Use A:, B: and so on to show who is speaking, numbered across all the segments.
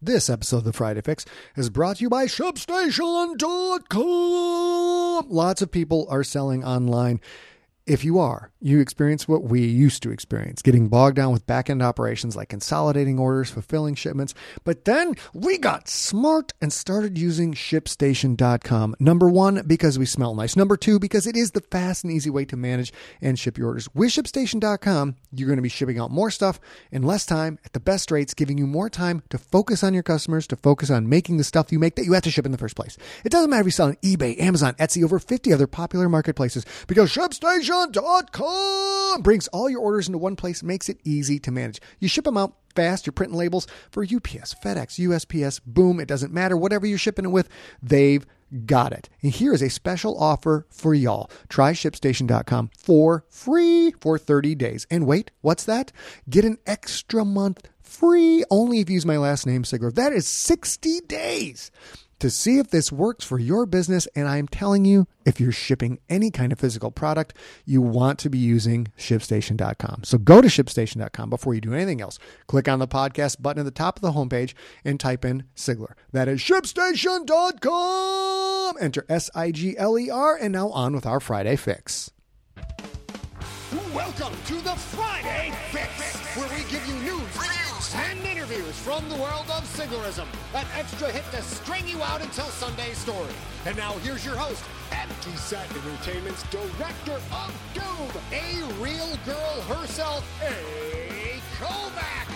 A: This episode of the Friday Fix is brought to you by ShipStation.com. Lots of people are selling online. If you are, you experience what we used to experience, getting bogged down with back-end operations like consolidating orders, fulfilling shipments. But then we got smart and started using ShipStation.com. Number one, because we smell nice. Number two, because it is the fast and easy way to manage and ship your orders. With ShipStation.com, you're going to be shipping out more stuff in less time at the best rates, giving you more time to focus on your customers, to focus on making the stuff you make that you have to ship in the first place. It doesn't matter if you sell on eBay, Amazon, Etsy, over 50 other popular marketplaces, because ShipStation.com brings all your orders into one place, makes it easy to manage. You ship them out fast. You're printing labels for UPS, FedEx, USPS, boom. It doesn't matter. Whatever you're shipping it with, they've got it. And here is a special offer for y'all. Try ShipStation.com for free for 30 days. And wait, what's that? Get an extra month free only if you use my last name, Sigler. That is 60 days to see if this works for your business. And I'm telling you, if you're shipping any kind of physical product, you want to be using ShipStation.com. So go to ShipStation.com before you do anything else. Click on the podcast button at the top of the homepage and type in Sigler. That is ShipStation.com. Enter SIGLER. And now on with our Friday Fix.
B: Welcome to the Friday Fix, where we give you news, reviews, and interviews from the world of Siglerism. An extra hit to string you out until Sunday's story. And now here's your host, Anti-Set Entertainment's Director of Doom, a real girl herself, A. Kovacs.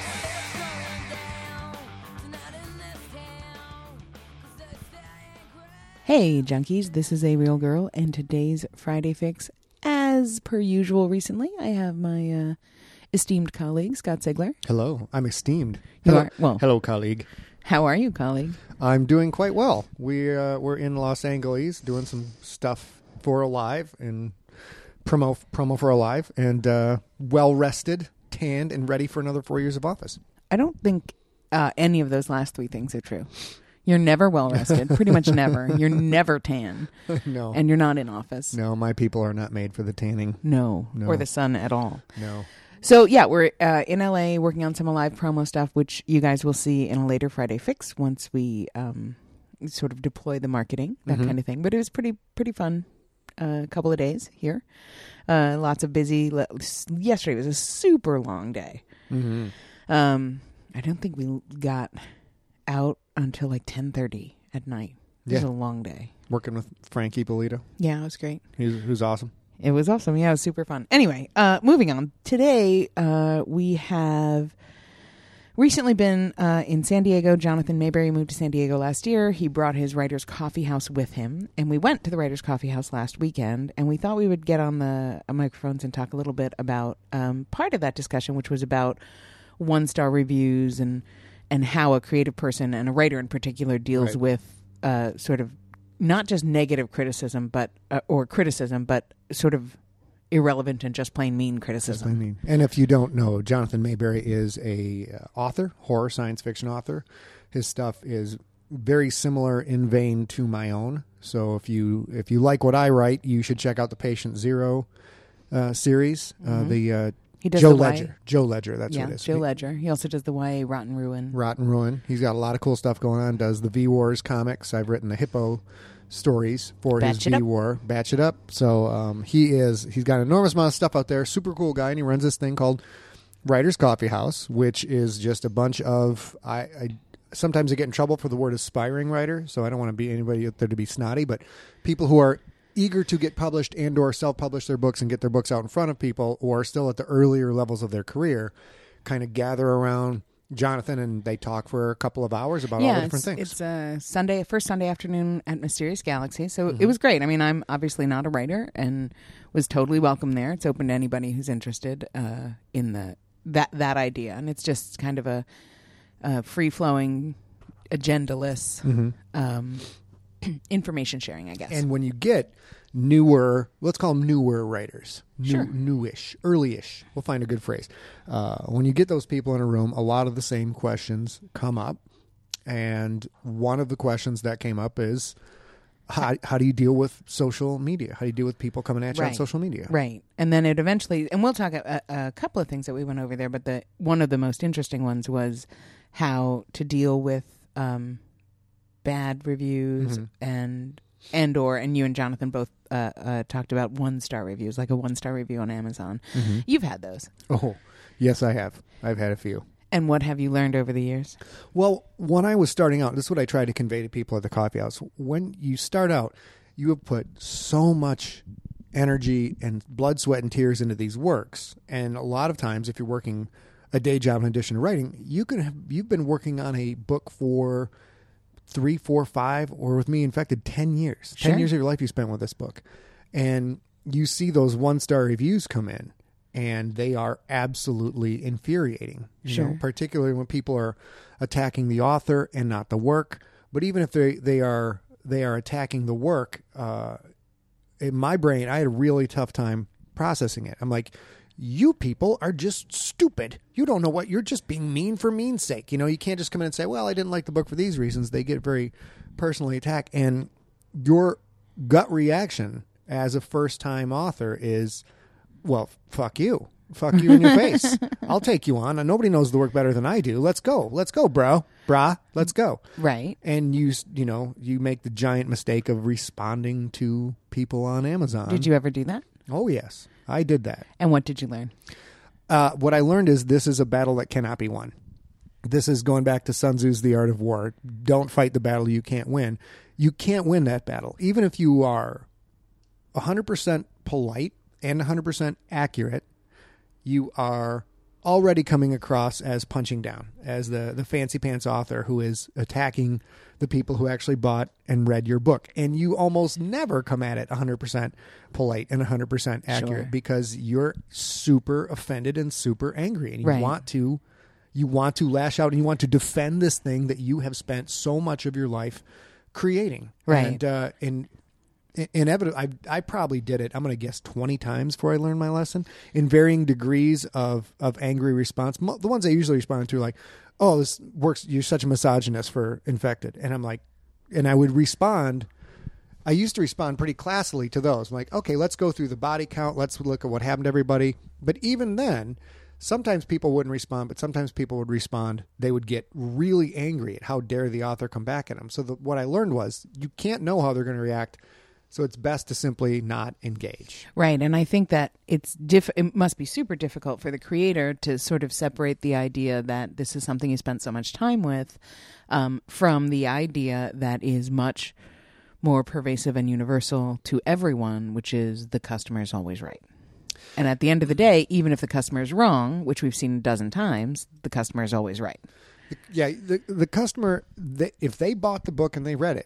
C: Hey, junkies, this is A Real Girl, and today's Friday Fix, as per usual recently, I have my esteemed colleague, Scott Sigler.
A: Hello, I'm esteemed.
C: You
A: Hello,
C: are? Well,
A: hello, colleague.
C: How are you, colleague?
A: I'm doing quite well. We're in Los Angeles doing some stuff for Alive and promo for Alive, and well rested, tanned, and ready for another 4 years of office.
C: I don't think any of those last three things are true. You're never well-rested, pretty much never. You're never tan.
A: No.
C: And you're not in office.
A: No, my people are not made for the tanning.
C: No. Or the sun at all.
A: No.
C: So, yeah, we're in LA working on some Alive promo stuff, which you guys will see in a later Friday Fix once we sort of deploy the marketing, that kind of thing. But it was pretty fun couple of days here. Lots of busy. Yesterday was a super long day. Mm-hmm. I don't think we got out until like 10:30 at night. It was a long day.
A: Working with Frankie Polito.
C: Yeah, it was great.
A: Who's awesome.
C: It was awesome. Yeah, it was super fun. Anyway, moving on. Today, we have recently been in San Diego. Jonathan Mayberry moved to San Diego last year. He brought his Writers Coffee House with him, and we went to the Writers Coffee House last weekend, and we thought we would get on the microphones and talk a little bit about part of that discussion, which was about one-star reviews and how a creative person and a writer in particular deals with sort of not just negative criticism, but or criticism, but sort of irrelevant and just plain mean criticism.
A: Just plain mean. And if you don't know, Jonathan Mayberry is a author, horror science fiction author. His stuff is very similar in vein to my own. So if you like what I write, you should check out the Patient Zero series. He does Joe Ledger. Joe Ledger, that's what it is.
C: Joe Ledger. He also does the YA Rotten Ruin.
A: He's got a lot of cool stuff going on. Does the V-Wars comics. I've written the Hippo stories for his V-War. Batch It Up. So he's got an enormous amount of stuff out there. Super cool guy, and he runs this thing called Writers Coffee House, which is just a bunch of... Sometimes I get in trouble for the word aspiring writer, so I don't want to be anybody out there to be snotty, but people who are eager to get published and or self-publish their books and get their books out in front of people, or still at the earlier levels of their career, kind of gather around Jonathan and they talk for a couple of hours about all the different things.
C: It's first Sunday afternoon at Mysterious Galaxy, so it was great. I mean, I'm obviously not a writer and was totally welcome there. It's open to anybody who's interested in that idea, and it's just kind of a free-flowing, agendaless information sharing, I guess.
A: And when you get newer, let's call them newer writers, newish, early-ish, we'll find a good phrase. When you get those people in a room, a lot of the same questions come up. And one of the questions that came up is, how do you deal with social media? How do you deal with people coming at you on social media?
C: Right. And then it eventually, and we'll talk a couple of things that we went over there, but one of the most interesting ones was how to deal with bad reviews and you and Jonathan both talked about 1-star reviews, like a 1-star review on Amazon. You've had those.
A: Oh, yes, I have. I've had a few.
C: And what have you learned over the years?
A: Well, when I was starting out, this is what I tried to convey to people at the coffee house. When you start out, you have put so much energy and blood, sweat, and tears into these works. And a lot of times, if you're working a day job in addition to writing, you've been working on a book for 3, 4, 5, or with me, Infected, 10 years.
C: Sure.
A: 10 years of your life you spent with this book. And you see those 1-star reviews come in, and they are absolutely infuriating. You know, particularly when people are attacking the author and not the work. But even if they are attacking the work, in my brain, I had a really tough time processing it. I'm like, you people are just stupid. You don't know what you're just being mean for mean's sake. You know, you can't just come in and say, well, I didn't like the book for these reasons. They get very personally attacked. And your gut reaction as a first-time author is, well, fuck you. Fuck you in your face. I'll take you on. Nobody knows the work better than I do. Let's go. Let's go, bro. Brah. Let's go.
C: Right.
A: And you make the giant mistake of responding to people on Amazon.
C: Did you ever do that?
A: Oh, yes. I did that.
C: And what did you learn?
A: What I learned is this is a battle that cannot be won. This is going back to Sun Tzu's The Art of War. Don't fight the battle you can't win. You can't win that battle. Even if you are 100% polite and 100% accurate, you are already coming across as punching down, as the fancy pants author who is attacking the people who actually bought and read your book. And you almost never come at it 100% polite and 100% accurate because you're super offended and super angry. And you want to lash out and you want to defend this thing that you have spent so much of your life creating.
C: Right.
A: And inevitably, I probably did it, I'm going to guess 20 times before I learned my lesson, in varying degrees of angry response. The ones I usually respond to, like, oh, this works, you're such a misogynist for Infected. And I'm like, and I would respond, I used to respond pretty classily to those. I'm like, okay, let's go through the body count. Let's look at what happened to everybody. But even then, sometimes people wouldn't respond, but sometimes people would respond. They would get really angry at how dare the author come back at them. So what I learned was you can't know how they're going to react. So it's best to simply not engage.
C: Right. And I think that it must be super difficult for the creator to sort of separate the idea that this is something you spent so much time with from the idea that is much more pervasive and universal to everyone, which is the customer is always right. And at the end of the day, even if the customer is wrong, which we've seen a dozen times, the customer is always right.
A: Yeah. The customer, if they bought the book and they read it,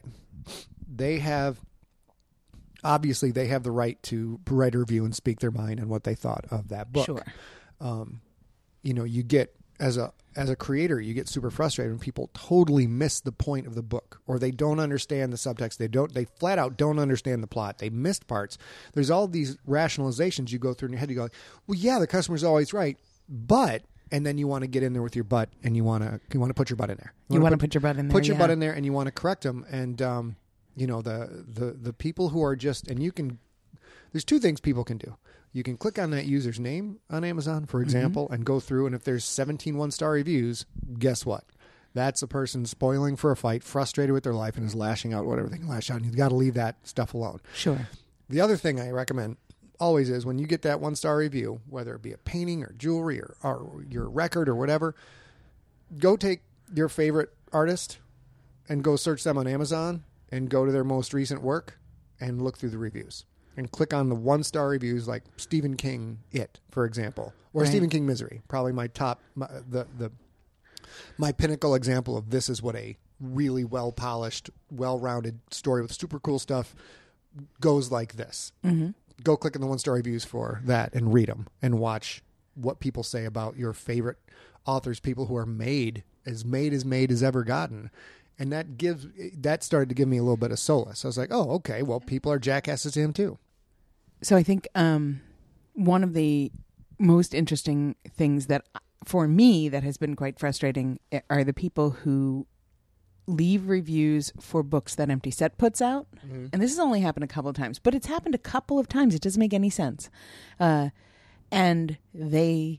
A: obviously, they have the right to write a review and speak their mind on what they thought of that book.
C: Sure.
A: You get, as a creator, you get super frustrated when people totally miss the point of the book, or they don't understand the subtext. They flat out don't understand the plot. They missed parts. There's all these rationalizations you go through in your head. You go, well, yeah, the customer's always right, but, and then you want to get in there with your butt and you want to put your butt in there.
C: You want to put your butt in there.
A: Put your butt in there, and you want to correct them. And, the people who are just, and there's two things people can do. You can click on that user's name on Amazon, for example, and go through, and if there's 17 1-star reviews, guess what? That's a person spoiling for a fight, frustrated with their life, and is lashing out whatever they can lash out. And you've got to leave that stuff alone.
C: Sure.
A: The other thing I recommend always is when you get that 1-star review, whether it be a painting or jewelry or your record or whatever, go take your favorite artist and go search them on Amazon and go to their most recent work and look through the reviews and click on the 1-star reviews, like Stephen King, It, for example, or Stephen King, Misery. Probably my top, my pinnacle example of this is what a really well-polished, well-rounded story with super cool stuff goes like this. Mm-hmm. Go click on the 1-star reviews for that and read them and watch what people say about your favorite authors, people who are made as ever gotten. And that started to give me a little bit of solace. I was like, oh, okay, well, people are jackasses to him too.
C: So I think one of the most interesting things that, for me, that has been quite frustrating are the people who leave reviews for books that Empty Set puts out. Mm-hmm. And this has only happened a couple of times, but it's happened a couple of times. It doesn't make any sense. And they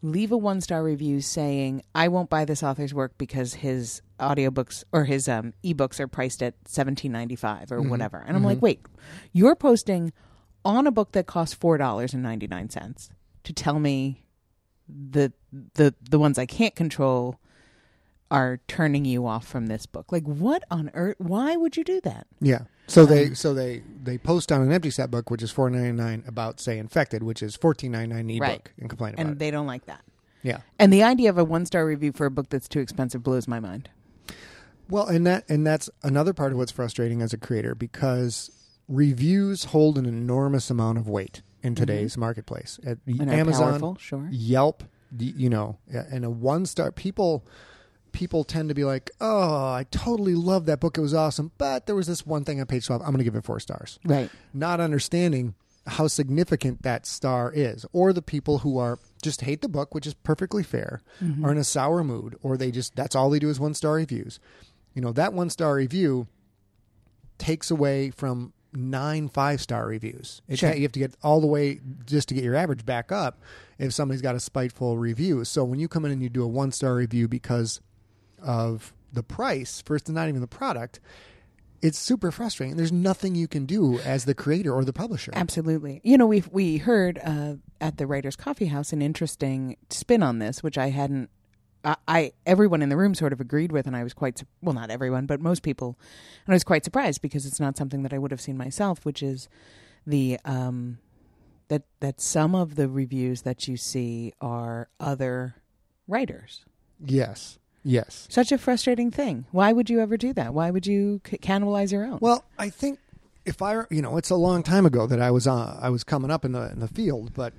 C: leave a 1-star review saying, I won't buy this author's work because his audiobooks or his ebooks are priced at $17.95 or whatever. And I'm like, wait, you're posting on a book that costs $4.99 to tell me the ones I can't control are turning you off from this book. Like, what on earth? Why would you do that?
A: Yeah. So they post on an Empty Set book, which is $4.99, about, say, Infected, which is $14.99 ebook,
C: Right.
A: and complain about
C: And
A: it.
C: they don't like that.
A: Yeah.
C: And the idea of a 1-star review for a book that's too expensive blows my mind.
A: Well, and that's another part of what's frustrating as a creator, because reviews hold an enormous amount of weight in today's marketplace. At
C: And are
A: Amazon,
C: powerful, sure.
A: Yelp, and a 1-star, people tend to be like, oh, I totally love that book. It was awesome. But there was this one thing on page 12. I'm going to give it 4 stars.
C: Right.
A: Not understanding how significant that star is. Or the people who are just hate the book, which is perfectly fair, are in a sour mood, or that's all they do is 1-star reviews. That 1-star review takes away from 9 5-star reviews.
C: Sure.
A: You have to get all the way just to get your average back up if somebody's got a spiteful review. So when you come in and you do a 1-star review because of the price, first, and not even the product, it's super frustrating. There's nothing you can do as the creator or the publisher.
C: Absolutely. We heard at the Writers Coffee House an interesting spin on this, which I hadn't. Everyone in the room sort of agreed with, and I was not everyone, but most people, and I was quite surprised because it's not something that I would have seen myself, which is the that some of the reviews that you see are other writers.
A: Yes.
C: Such a frustrating thing. Why would you ever do that? Why would you cannibalize your own?
A: Well, I think it's a long time ago that I was coming up in the field, but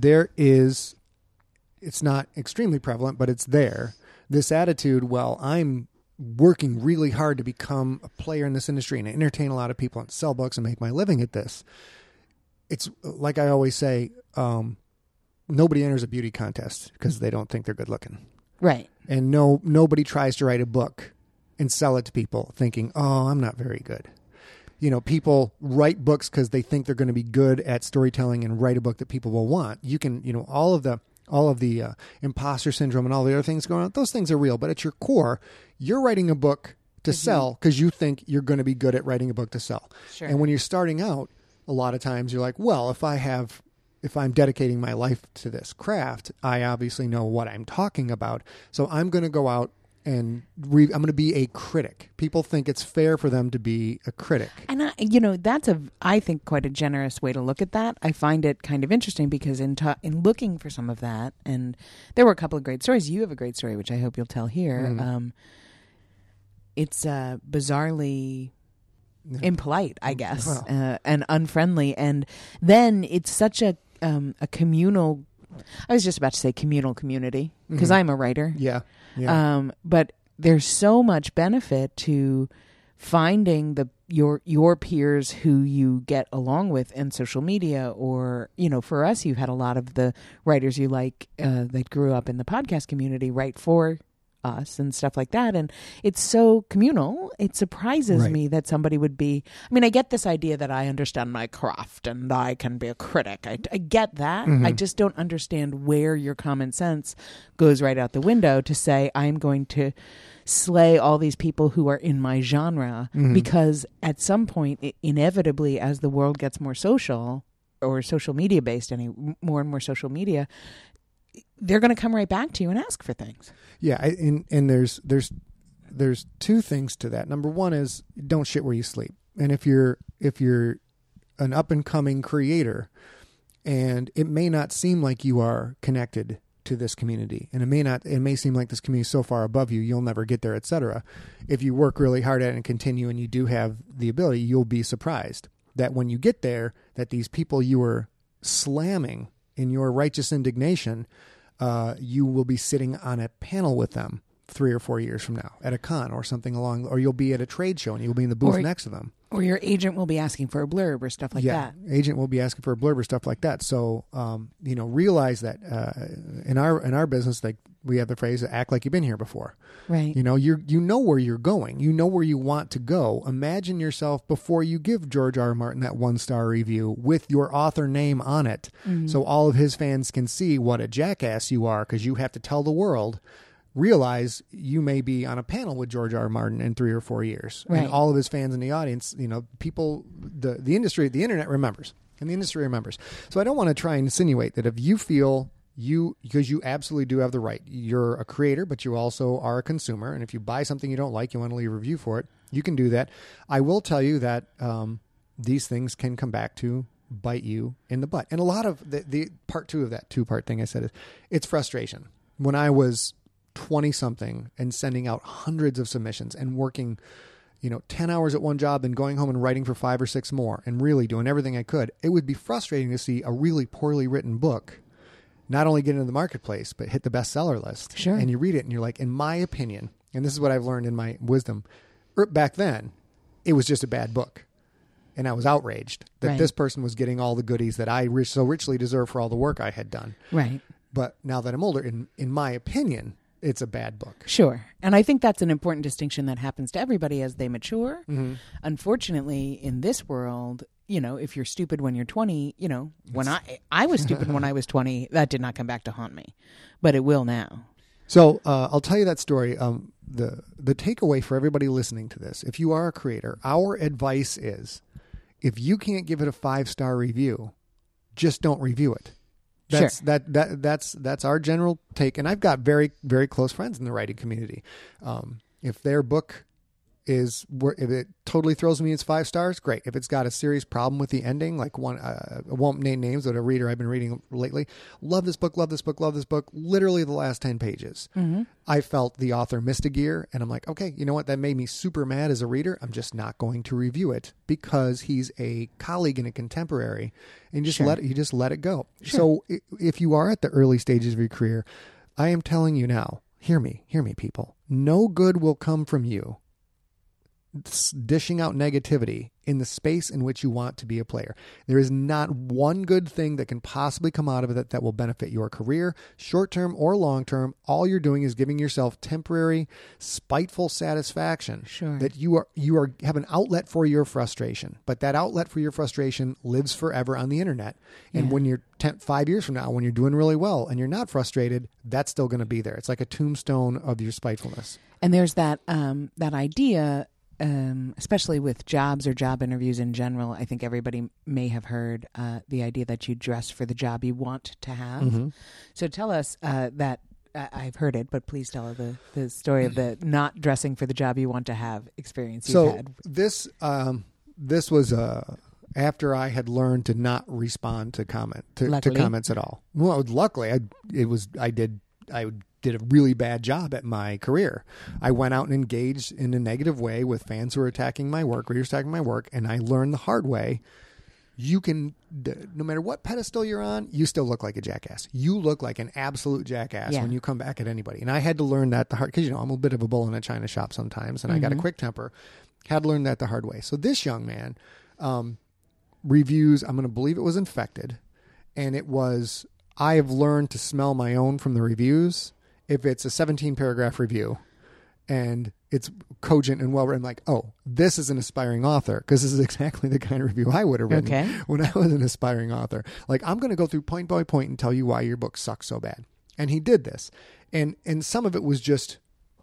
A: it's not extremely prevalent, but it's there. This attitude, well, I'm working really hard to become a player in this industry and entertain a lot of people and sell books and make my living at this. It's like I always say, nobody enters a beauty contest because they don't think they're good looking.
C: Right.
A: And nobody tries to write a book and sell it to people thinking, oh, I'm not very good. People write books because they think they're going to be good at storytelling and write a book that people will want. You can, all of the imposter syndrome and all the other things going on, those things are real. But at your core, you're writing a book to sell because you think you're going to be good at writing a book to sell.
C: Sure.
A: And when you're starting out, a lot of times you're like, well, if I'm dedicating my life to this craft, I obviously know what I'm talking about. So I'm going to go out and I'm going to be a critic. People think it's fair for them to be a critic.
C: And that's I think quite a generous way to look at that. I find it kind of interesting because in looking for some of that, and there were a couple of great stories. You have a great story, which I hope you'll tell here. It's bizarrely impolite, I guess, and unfriendly. And then it's such a communal, I was just about to say communal community because I'm a writer.
A: Yeah.
C: But there's so much benefit to finding your peers who you get along with in social media, or, for us, you've had a lot of the writers you like that grew up in the podcast community write for us and stuff like that. And it's so communal. It surprises me that somebody would be, I get this idea that I understand my craft and I can be a critic. I get that. I just don't understand where your common sense goes right out the window to say, I'm going to slay all these people who are in my genre, because at some point, inevitably, as the world gets more social or social media based, more and more social media, they're going to come right back to you and ask for things.
A: Yeah, and there's 2 things to that. Number one is don't shit where you sleep. And if you're an up and coming creator, and it may not seem like you are connected to this community, and it may seem like this community is so far above you, you'll never get there, etc. If you work really hard at it and continue, and you do have the ability, you'll be surprised that when you get there, that these people you were slamming in your righteous indignation, you will be sitting on a panel with them 3 or 4 years from now at a con or something or you'll be at a trade show and you'll be in the booth next to them.
C: Or your agent will be asking for a blurb or stuff like that.
A: Agent will be asking for a blurb or stuff like that. So, realize that in our business, like we have the phrase, act like you've been here before.
C: Right.
A: You know where you're going. You know where you want to go. Imagine yourself before you give George R. R. Martin that 1-star review with your author name on it. Mm-hmm. So all of his fans can see what a jackass you are, because you have to tell the world. Realize you may be on a panel with George R. R. Martin in 3 or 4 years.
C: Right.
A: And all of his fans in the audience, people, the industry, the internet remembers, and the industry remembers. So I don't want to try and insinuate that if you feel because you absolutely do have the right, you're a creator, but you also are a consumer. And if you buy something you don't like, you want to leave a review for it, you can do that. I will tell you that these things can come back to bite you in the butt. And a lot of the part 2 of that 2-part thing I said is it's frustration. When I was 20-something and sending out hundreds of submissions and working, 10 hours at one job and going home and writing for 5 or 6 more and really doing everything I could, it would be frustrating to see a really poorly written book not only get into the marketplace, but hit the bestseller list.
C: Sure.
A: And you read it and you're like, in my opinion, and this is what I've learned in my wisdom, back then, it was just a bad book. And I was outraged that this person was getting all the goodies that I so richly deserve for all the work I had done.
C: Right.
A: But now that I'm older, in my opinion, it's a bad book.
C: Sure. And I think that's an important distinction that happens to everybody as they mature. Mm-hmm. Unfortunately, in this world, if you're stupid when you're 20, when I was stupid when I was 20, that did not come back to haunt me, but it will now.
A: So I'll tell you that story. The takeaway for everybody listening to this, if you are a creator, our advice is, if you can't give it a 5-star review, just don't review it. That's
C: sure.
A: That's our general take. And I've got very, very close friends in the writing community. If their book if it totally throws me, it's 5 stars, great. If it's got a serious problem with the ending, like one, I won't name names, but a reader I've been reading lately, love this book, literally the last 10 pages. Mm-hmm. I felt the author missed a gear, and I'm like, okay, you know what? That made me super mad as a reader. I'm just not going to review it because he's a colleague and a contemporary, and just let it go. Sure. So if you are at the early stages of your career, I am telling you now, hear me, people. No good will come from you dishing out negativity in the space in which you want to be a player. There is not one good thing that can possibly come out of it that will benefit your career, short-term or long-term. All you're doing is giving yourself temporary, spiteful satisfaction.
C: Sure.
A: That you have an outlet for your frustration, but that outlet for your frustration lives forever on the internet. And when you're 5 years from now, when you're doing really well and you're not frustrated, that's still going to be there. It's like a tombstone of your spitefulness.
C: And there's that idea, especially with jobs or job interviews in general, I think everybody may have heard the idea that you dress for the job you want to have. Mm-hmm. So tell us that I've heard it, but please tell the story of the not dressing for the job you want to have experience you've had.
A: So this was after I had learned to not respond to comments at all. Well, luckily, I did a really bad job at my career. I went out and engaged in a negative way with fans who were attacking my work, readers attacking my work, and I learned the hard way. You can, no matter what pedestal you're on, you still look like a jackass. You look like an absolute jackass when you come back at anybody. And I had to learn that the hard, because I'm a bit of a bull in a china shop sometimes, and I got a quick temper. Had to learn that the hard way. So this young man reviews, I'm going to believe it was Infected, and it was, I have learned to smell my own from the reviews. If it's a 17-paragraph review and it's cogent and well-written, I'm like, oh, this is an aspiring author, because this is exactly the kind of review I would have written when I was an aspiring author. Like, I'm going to go through point by point and tell you why your book sucks so bad. And he did this. And some of it was just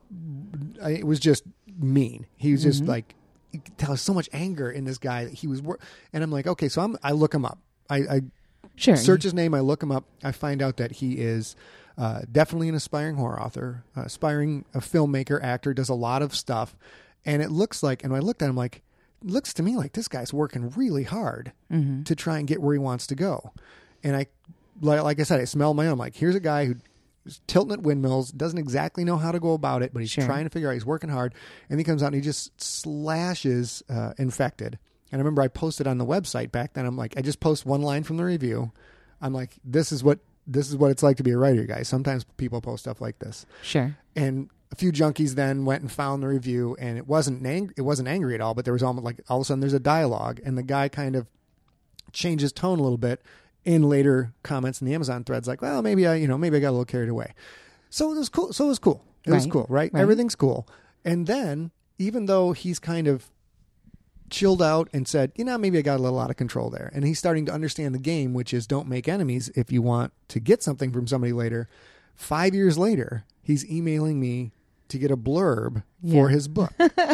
A: mean. He was just like, there was so much anger in this guy that he was, and I'm like, okay, so I look him up. I search his name. I look him up. I find out that he is definitely an aspiring horror author, aspiring a filmmaker, actor, does a lot of stuff. And it looks like, and when I looked at him, like, it looks to me like this guy's working really hard to try and get where he wants to go. And I, like I said, I smelled my own. Like, here's a guy who's tilting at windmills, doesn't exactly know how to go about it, but he's trying to figure out, he's working hard. And he comes out and he just slashes Infected. And I remember I posted on the website back then, I'm like, I just post one line from the review. I'm like, this is what it's like to be a writer, guys. Sometimes people post stuff like this.
C: Sure.
A: And a few junkies then went and found the review, and it wasn't angry at all, but there was almost like all of a sudden there's a dialogue, and the guy kind of changed his tone a little bit in later comments in the Amazon threads, like, well, maybe I got a little carried away. So it was cool. It was cool, right? Everything's cool. And then, even though he's kind of chilled out and said, maybe I got a little out of control there, and he's starting to understand the game, which is don't make enemies if you want to get something from somebody later. 5 years later, he's emailing me to get a blurb for his book.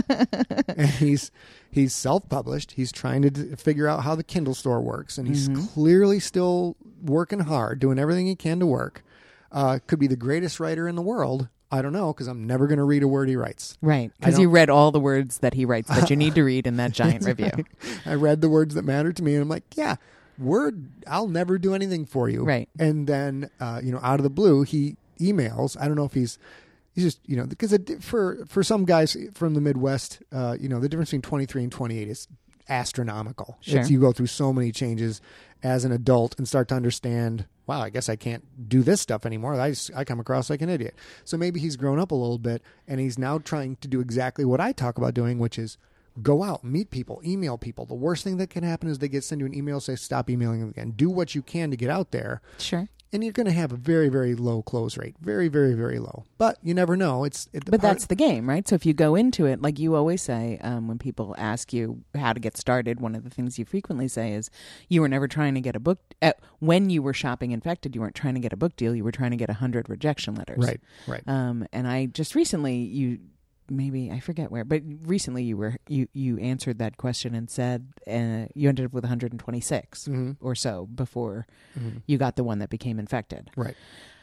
A: And he's self-published. He's trying to figure out how the Kindle store works, and he's clearly still working hard, doing everything he can to work. Could be the greatest writer in the world. I don't know, because I'm never going to read a word he writes.
C: Right, because you read all the words that he writes that you need to read in that giant review.
A: Right. I read the words that matter to me, and I'm like, yeah, I'll never do anything for you.
C: Right.
A: And then, out of the blue, he emails. I don't know if he's just, because for some guys from the Midwest, the difference between 23 and 28 is astronomical.
C: Sure.
A: You go through so many changes as an adult and start to understand, wow, I guess I can't do this stuff anymore. I come across like an idiot. So maybe he's grown up a little bit, and he's now trying to do exactly what I talk about doing, which is go out, meet people, email people. The worst thing that can happen is they send you an email, say, stop emailing them again. Do what you can to get out there.
C: Sure.
A: And you're going to have a very, very low close rate. Very, very, very low. But you never know.
C: That's the game, right? So if you go into it, like you always say, when people ask you how to get started, one of the things you frequently say is you were never trying to get a book. When you were shopping Infected, you weren't trying to get a book deal. You were trying to get 100 rejection letters.
A: Right.
C: And I just recently, maybe I forget where, but recently you answered that question and said you ended up with 126 or so before you got the one that became Infected.
A: Right.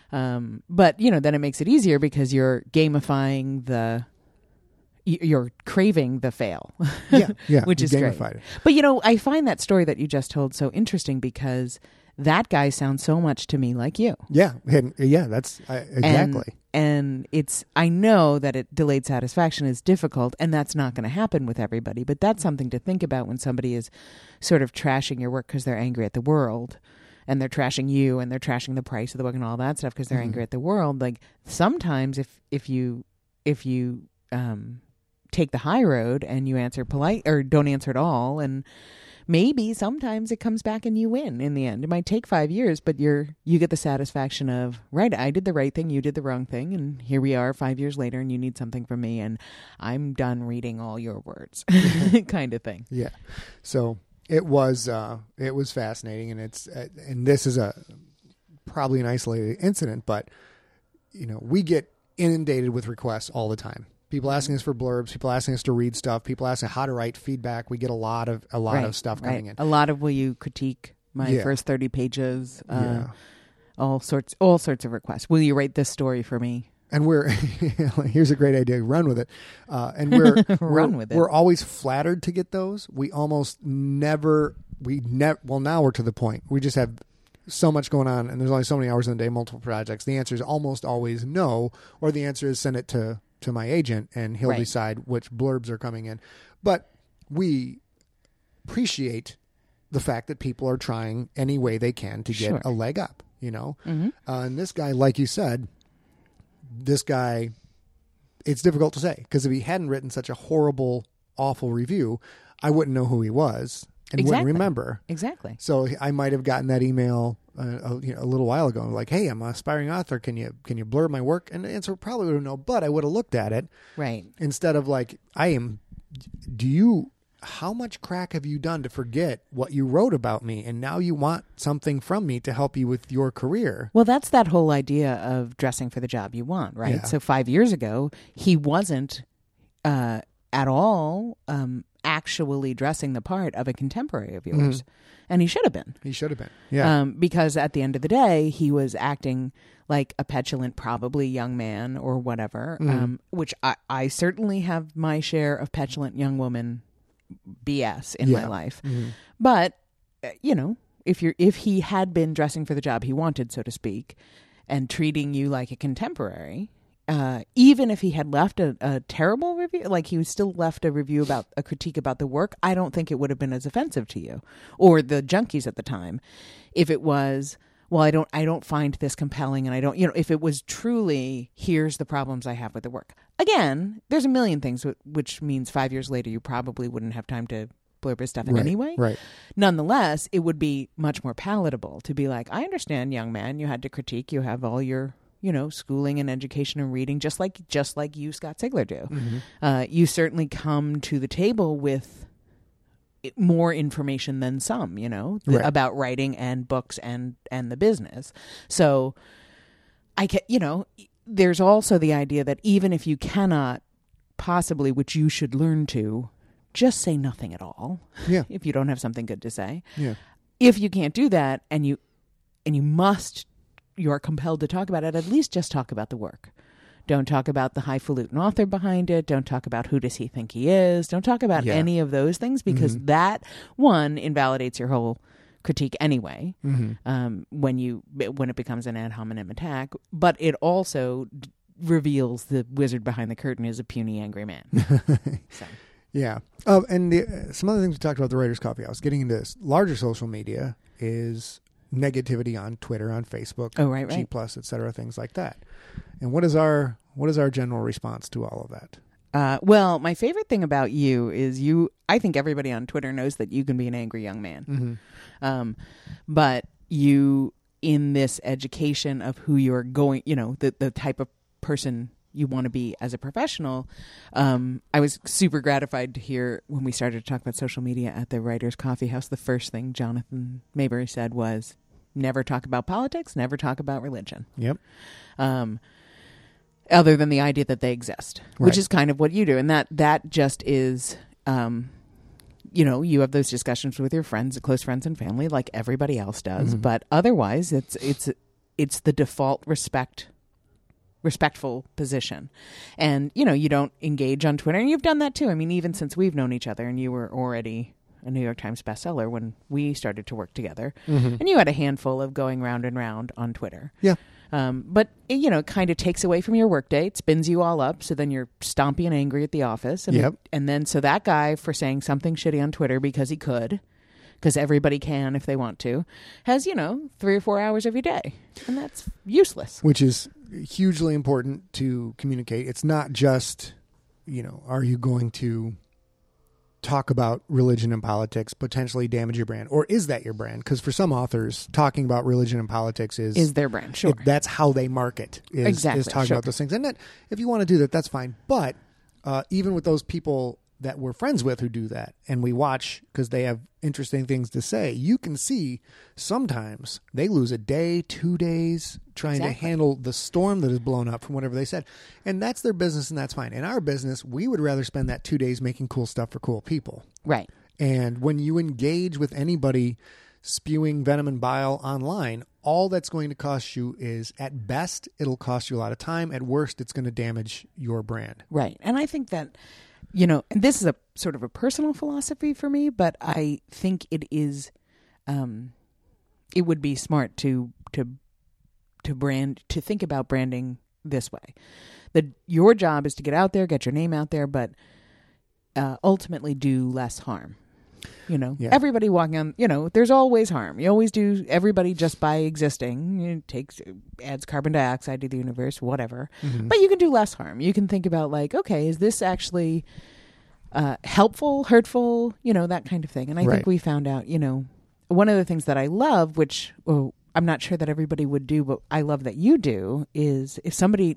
C: But then it makes it easier because you're gamifying you're craving the fail.
A: Yeah.
C: Which is great.
A: It.
C: But I find that story that you just told so interesting because that guy sounds so much to me like you.
A: Yeah. That's exactly.
C: And I know that delayed satisfaction is difficult, and that's not going to happen with everybody, but that's something to think about when somebody is sort of trashing your work because they're angry at the world, and they're trashing you, and they're trashing the price of the book and all that stuff because they're angry at the world. Like sometimes if you take the high road and you answer polite or don't answer at all, and maybe sometimes it comes back and you win in the end. It might take 5 years, but you get the satisfaction of, right, I did the right thing, you did the wrong thing, and here we are 5 years later, and you need something from me, and I'm done reading all your words, kind of thing.
A: Yeah. So it was fascinating, and this is probably an isolated incident, but we get inundated with requests all the time. People asking us for blurbs, people asking us to read stuff, people asking how to write feedback. We get a lot of stuff coming in.
C: A lot of will you critique my first 30 pages? All sorts of requests. Will you write this story for me?
A: And here's a great idea. Run with it. And we're always flattered to get those. We almost never. Well, now we're to the point. We just have so much going on, and there's only so many hours in the day, multiple projects. The answer is almost always no, or the answer is send it to my agent, and he'll decide which blurbs are coming in. But we appreciate the fact that people are trying any way they can to get a leg up, And this guy, like you said, it's difficult to say, because if he hadn't written such a horrible, awful review, I wouldn't know who he was and wouldn't remember.
C: Exactly.
A: So I might have gotten that email a little while ago, like, hey, I'm an aspiring author. Can you blurb my work? And the answer probably would have no, but I would have looked at it.
C: Right.
A: Instead of like, how much crack have you done to forget what you wrote about me? And now you want something from me to help you with your career.
C: Well, that's that whole idea of dressing for the job you want, right?
A: Yeah.
C: So 5 years ago, he wasn't at all actually dressing the part of a contemporary of yours. And he should have been. Yeah. Because at the end of the day, he was acting like a petulant, probably young man or whatever, which I certainly have my share of petulant young woman BS in my life. But, if he had been dressing for the job he wanted, so to speak, and treating you like a contemporary, even if he had left a terrible review, like he still left a review about a critique about the work, I don't think it would have been as offensive to you or the junkies at the time. If it was, well, I don't find this compelling, and I don't, if it was truly, here's the problems I have with the work, again, there's a million things, which means 5 years later, you probably wouldn't have time to blurb his stuff anyway.
A: Right.
C: Nonetheless, it would be much more palatable to be like, I understand, young man, you had to critique, you have all your, schooling and education and reading, just like you, Scott Sigler, do.
A: Mm-hmm.
C: You certainly come to the table with more information than some,
A: Right.
C: about writing and books and the business. So there's also the idea that even if you cannot possibly, which you should learn to, just say nothing at all.
A: Yeah.
C: If you don't have something good to say.
A: Yeah.
C: If you can't do that and you are compelled to talk about it, at least just talk about the work. Don't talk about the highfalutin author behind it. Don't talk about who does he think he is. Don't talk about any of those things, because that, one, invalidates your whole critique anyway, when it becomes an ad hominem attack. But it also reveals the wizard behind the curtain is a puny, angry man. So.
A: Yeah. And some other things we talked about the Writers' Coffee House. Getting into larger social media is negativity on Twitter, on Facebook,
C: right.
A: G+, et cetera, things like that. And what is our general response to all of that?
C: Well, my favorite thing about you is I think everybody on Twitter knows that you can be an angry young man.
A: Mm-hmm.
C: But you, in this education of who you're going, the type of person you want to be as a professional, I was super gratified to hear when we started to talk about social media at the Writers' Coffee House, the first thing Jonathan Mayberry said was, never talk about politics, never talk about religion.
A: Yep.
C: Other than the idea that they exist, which
A: Right.
C: is kind of what you do. And that just is, you have those discussions with your friends, close friends and family, like everybody else does.
A: Mm-hmm.
C: But otherwise, it's the default respectful position. And, you don't engage on Twitter. And you've done that too. I mean, even since we've known each other, and you were already a New York Times bestseller when we started to work together.
A: Mm-hmm.
C: And you had a handful of going round and round on Twitter.
A: Yeah.
C: But, it kind of takes away from your workday. It spins you all up. So then you're stompy and angry at the office. And,
A: Yep.
C: and then so that guy, for saying something shitty on Twitter because he could, because everybody can if they want to, has, 3 or 4 hours of your day. And that's useless.
A: Which is hugely important to communicate. It's not just, are you going to talk about religion and politics, potentially damage your brand, or is that your brand? Because for some authors, talking about religion and politics is
C: their brand. Sure.
A: That's how they market, is talking about those things. And that, if you want to do that, that's fine. But even with those people that we're friends with who do that, and we watch because they have interesting things to say, you can see sometimes they lose a day, 2 days trying to handle the storm that is blown up from whatever they said. And that's their business, and that's fine. In our business, we would rather spend that 2 days making cool stuff for cool people.
C: Right.
A: And when you engage with anybody spewing venom and bile online, all that's going to cost you is, at best, it'll cost you a lot of time. At worst, it's going to damage your brand.
C: Right. And I think that, and this is a sort of a personal philosophy for me, but I think it is, it would be smart to think about branding this way. That your job is to get out there, get your name out there, but ultimately do less harm. Everybody walking on, there's always harm. You always do. Everybody just by existing adds carbon dioxide to the universe, whatever. Mm-hmm. But you can do less harm. You can think about okay, is this actually helpful, hurtful, that kind of thing. And I think we found out, one of the things that I love, which I'm not sure that everybody would do, but I love that you do, is if somebody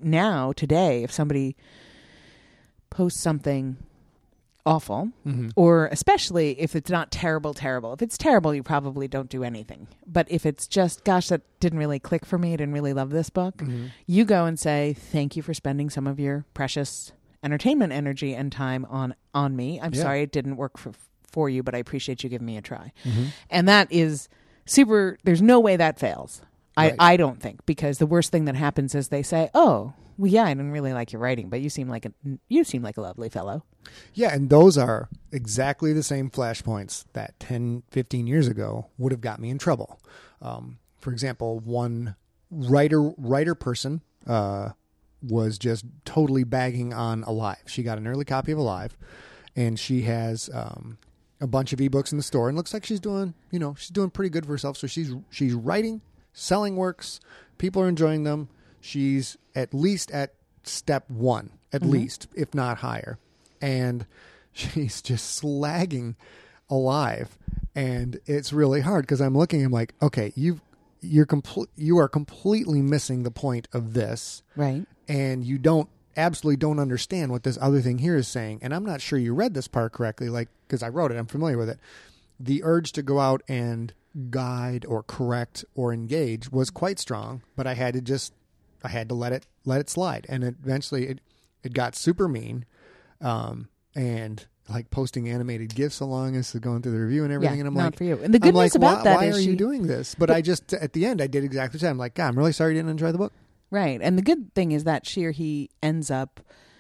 C: posts something awful, or especially if it's not terrible. If it's terrible, you probably don't do anything. But if it's just, gosh, that didn't really click for me, I didn't really love this book, you go and say, thank you for spending some of your precious entertainment energy and time on me. I'm sorry it didn't work for you, but I appreciate you giving me a try. And that is super, there's no way that fails. I don't think, because the worst thing that happens is they say, oh, well, yeah, I didn't really like your writing, but you seem like a lovely fellow.
A: Yeah, and those are exactly the same flashpoints that 10, 15 years ago would have got me in trouble. For example, one writer person was just totally bagging on Alive. She got an early copy of Alive, and she has a bunch of ebooks in the store, and looks like she's doing pretty good for herself. So she's writing, selling works, people are enjoying them. She's at least at step 1 at least, if not higher. And she's just slagging Alive. And it's really hard because I'm looking, I'm like, okay, you are completely missing the point of this.
C: Right.
A: And you absolutely don't understand what this other thing here is saying. And I'm not sure you read this part correctly, like, because I wrote it, I'm familiar with it. The urge to go out and guide or correct or engage was quite strong, but I had to let it slide. And eventually it got super mean. And like posting animated GIFs along as going through the review and everything.
C: Yeah,
A: and I'm
C: not
A: like,
C: for you. And the good news about that
A: why
C: is
A: are you doing this? But I just, at the end, I did exactly the same. I'm like, God, I'm really sorry you didn't enjoy the book.
C: Right. And the good thing is that she or he ends up,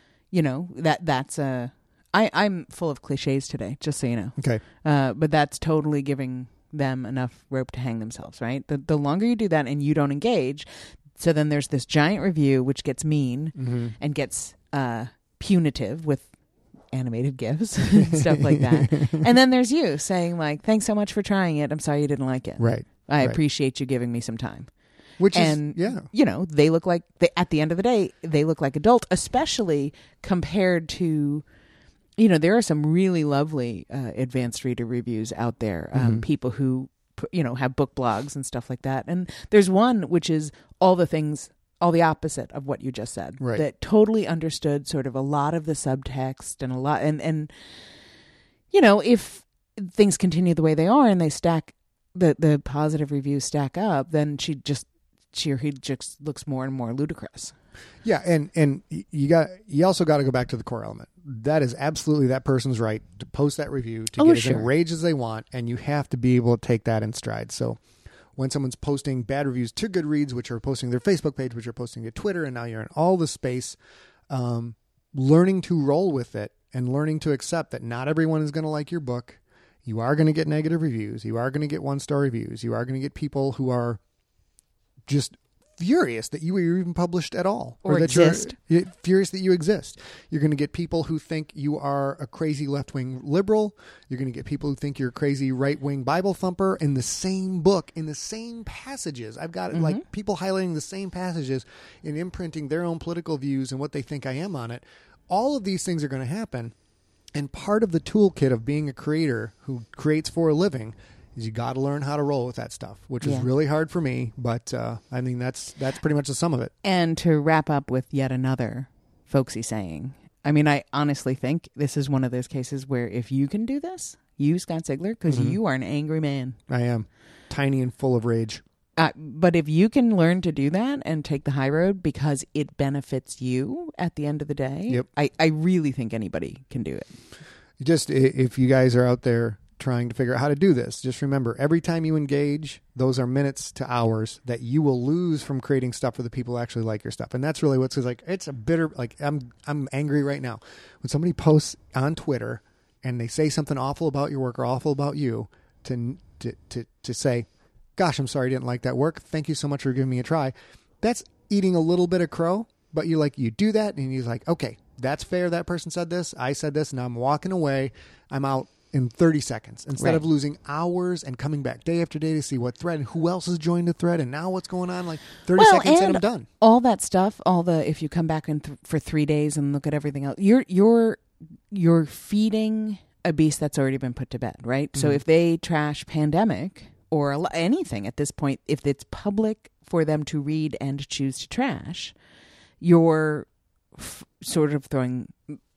C: I'm full of cliches today, just so you know.
A: Okay.
C: But that's totally giving them enough rope to hang themselves, right? The longer you do that and you don't engage, so then there's this giant review which gets mean and gets punitive with animated GIFs and stuff like that. And then there's you saying like, thanks so much for trying it. I'm sorry you didn't like it.
A: Right.
C: I appreciate you giving me some time. They look like, at the end of the day, they look like adults, especially compared to, there are some really lovely advanced reader reviews out there. People who, have book blogs and stuff like that. And there's one which is all the opposite of what you just said.
A: Right.
C: That totally understood sort of a lot of the subtext and a lot, and if things continue the way they are and they stack, the positive reviews stack up, then she or he just looks more and more ludicrous.
A: Yeah, and you also got to go back to the core element. That is absolutely that person's right to post that review, to get as enraged as they want, and you have to be able to take that in stride. So when someone's posting bad reviews to Goodreads, which are posting their Facebook page, which are posting to Twitter, and now you're in all the space, learning to roll with it and learning to accept that not everyone is going to like your book. You are going to get negative reviews. You are going to get 1-star reviews. You are going to get people who are just furious that you were even published at all,
C: or
A: that
C: exist.
A: You're furious that you exist. You're going to get people who think you are a crazy left-wing liberal. You're going to get people who think you're a crazy right-wing Bible thumper in the same book, in the same passages. I've got like people highlighting the same passages and imprinting their own political views and what they think I am on it. All of these things are going to happen. And part of the toolkit of being a creator who creates for a living is you got to learn how to roll with that stuff, which is really hard for me. But I mean, that's pretty much the sum of it.
C: And to wrap up with yet another folksy saying, I mean, I honestly think this is one of those cases where if you can do this, you, Scott Sigler, because you are an angry man. I
A: am. Tiny and full of rage.
C: But if you can learn to do that and take the high road because it benefits you at the end of the day, I really think anybody can do it.
A: Just if you guys are out there trying to figure out how to do this, just remember, every time you engage, those are minutes to hours that you will lose from creating stuff for the people who actually like your stuff. And that's really what's like, it's a bitter, like I'm angry right now. When somebody posts on Twitter and they say something awful about your work or awful about you, to say, gosh, I'm sorry I didn't like that work. Thank you so much for giving me a try. That's eating a little bit of crow, but you do that and you're like, okay, that's fair. That person said this. I said this. Now I'm walking away. I'm out in 30 seconds instead of losing hours and coming back day after day to see what thread and who else has joined the thread and now what's going on. Like 30 seconds and I'm done.
C: All that stuff, if you come back for 3 days and look at everything else, you're feeding a beast that's already been put to bed, right? Mm-hmm. So if they trash Pandemic or anything at this point, if it's public for them to read and choose to trash, you're sort of throwing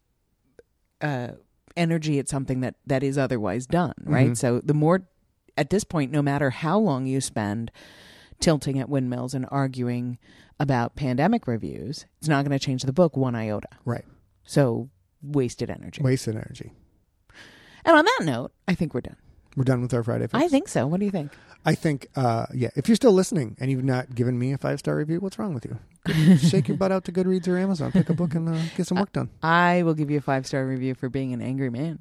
C: energy at something that is otherwise done, right? Mm-hmm. So the more, at this point, no matter how long you spend tilting at windmills and arguing about Pandemic reviews, it's not going to change the book one iota.
A: Right.
C: So wasted energy.
A: Wasted energy.
C: And on that note, I think we're done.
A: We're done with our Friday Fix.
C: I think so. What do you think?
A: I think, if you're still listening and you've not given me a 5-star review, what's wrong with you? Shake your butt out to Goodreads or Amazon. Pick a book and get some work done.
C: I will give you a 5-star review for being an angry man.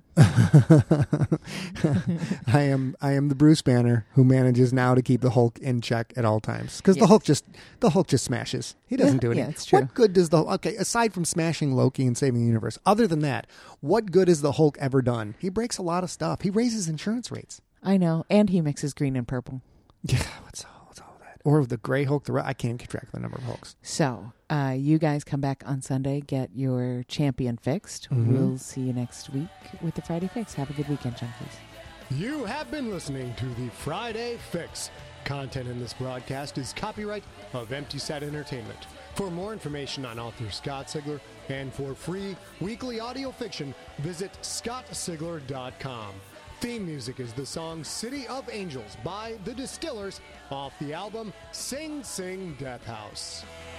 A: I am the Bruce Banner who manages now to keep the Hulk in check at all times. Because the Hulk just smashes. He doesn't do anything.
C: Yeah, it's true.
A: What good does aside from smashing Loki and saving the universe, other than that, what good has the Hulk ever done? He breaks a lot of stuff. He raises insurance rates.
C: I know. And he mixes green and purple.
A: Yeah, what's all that? Or the Gray Hulk, I can't keep track of the number of Hulks.
C: So, you guys come back on Sunday, get your champion fixed. We'll see you next week with the Friday Fix. Have a good weekend, junkies.
B: You have been listening to the Friday Fix. Content in this broadcast is copyright of Empty Set Entertainment. For more information on author Scott Sigler and for free weekly audio fiction, visit scottsigler.com. Theme music is the song City of Angels by The Distillers off the album Sing Sing Death House.